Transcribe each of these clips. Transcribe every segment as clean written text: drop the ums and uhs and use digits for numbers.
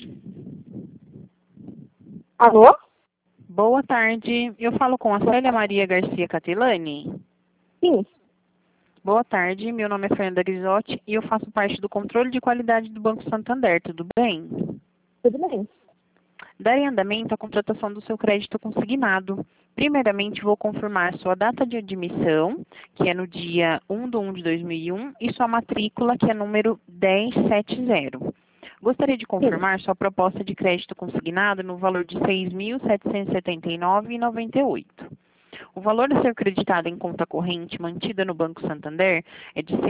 Alô? Boa tarde. Eu falo com a Célia Maria Garcia Catilani. Sim, Boa tarde. Meu nome é Fernanda Grisotti e eu faço parte do controle de qualidade do Banco Santander. Tudo bem? tudo bem. Darei andamento à contratação do seu crédito consignado. Primeiramente, vou confirmar sua data de admissão, que é no dia 1/1 de 2001, e sua matrícula, que é número 1070. Gostaria de Sim, confirmar sua proposta de crédito consignado no valor de R$ 6.779,98. O valor a ser creditado em conta corrente mantida no Banco Santander é de R$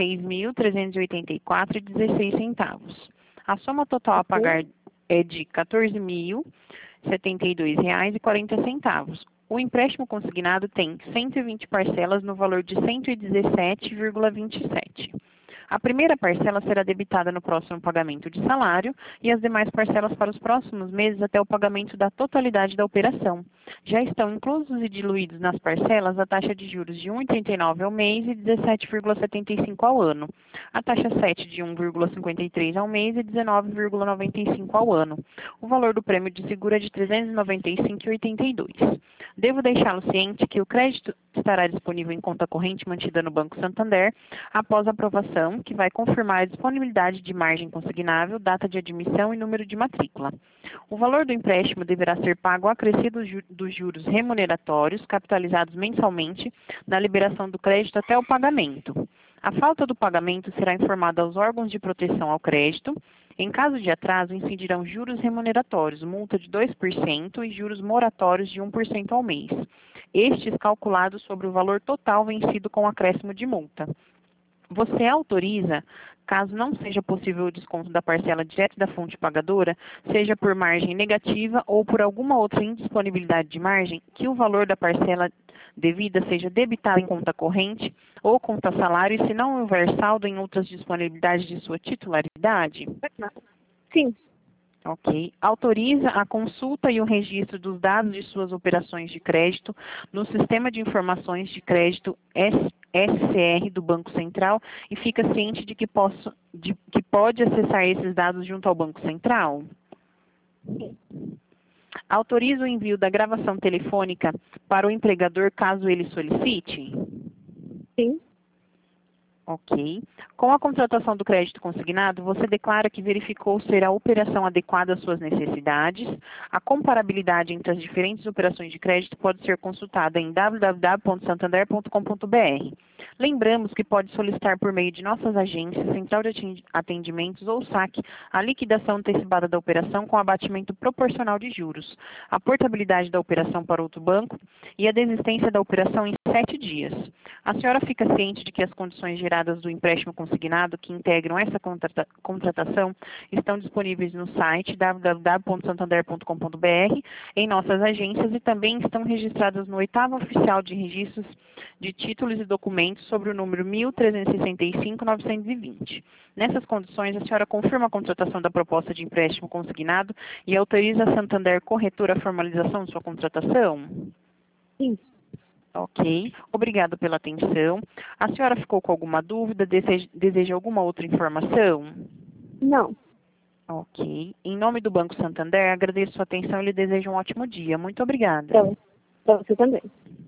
6.384,16. A soma total a ok. pagar é de R$ 14.072,40. O empréstimo consignado tem 120 parcelas no valor de R$ 117,27. A primeira parcela será debitada no próximo pagamento de salário e as demais parcelas para os próximos meses até o pagamento da totalidade da operação. Já estão inclusos e diluídos nas parcelas a taxa de juros de 1,39 ao mês e 17,75 ao ano, a taxa 7 de 1,53 ao mês e 19,95 ao ano. O valor do prêmio de seguro é de R$ 395,82. Devo deixá-lo ciente que o crédito estará disponível em conta corrente mantida no Banco Santander após a aprovação, que vai confirmar a disponibilidade de margem consignável, data de admissão e número de matrícula. O valor do empréstimo deverá ser pago acrescido dos juros remuneratórios, capitalizados mensalmente, na liberação do crédito até o pagamento. A falta do pagamento será informada aos órgãos de proteção ao crédito. Em caso de atraso, incidirão juros remuneratórios, multa de 2% e juros moratórios de 1% ao mês, estes calculados sobre o valor total vencido com acréscimo de multa. Você autoriza, caso não seja possível o desconto da parcela direto da fonte pagadora, seja por margem negativa ou por alguma outra indisponibilidade de margem, que o valor da parcela devida seja debitado em conta corrente ou conta salário, e se não houver saldo em outras disponibilidades de sua titularidade? Sim, Ok. Autoriza a consulta e o registro dos dados de suas operações de crédito no Sistema de Informações de Crédito SCR do Banco Central e fica ciente de que pode acessar esses dados junto ao Banco Central? sim, Autoriza o envio da gravação telefônica para o empregador caso ele solicite? sim, Ok. Com a contratação do crédito consignado, você declara que verificou ser a operação adequada às suas necessidades. A comparabilidade entre as diferentes operações de crédito pode ser consultada em www.santander.com.br. Lembramos que pode solicitar por meio de nossas agências, central de atendimentos ou saque a liquidação antecipada da operação com abatimento proporcional de juros, a portabilidade da operação para outro banco e a desistência da operação em 7 dias. A senhora fica ciente de que as condições geradas do empréstimo consignado que integram essa contratação estão disponíveis no site www.santander.com.br, em nossas agências, e também estão registradas no 8º Oficial de Registros de Títulos e Documentos sobre o número 1365-920. Nessas condições, a senhora confirma a contratação da proposta de empréstimo consignado e autoriza a Santander Corretora a formalização de sua contratação? sim. Ok, obrigado pela atenção. A senhora ficou com alguma dúvida? Deseja alguma outra informação? Não, Ok. Em nome do Banco Santander, agradeço sua atenção e lhe desejo um ótimo dia. Muito obrigada. para você também.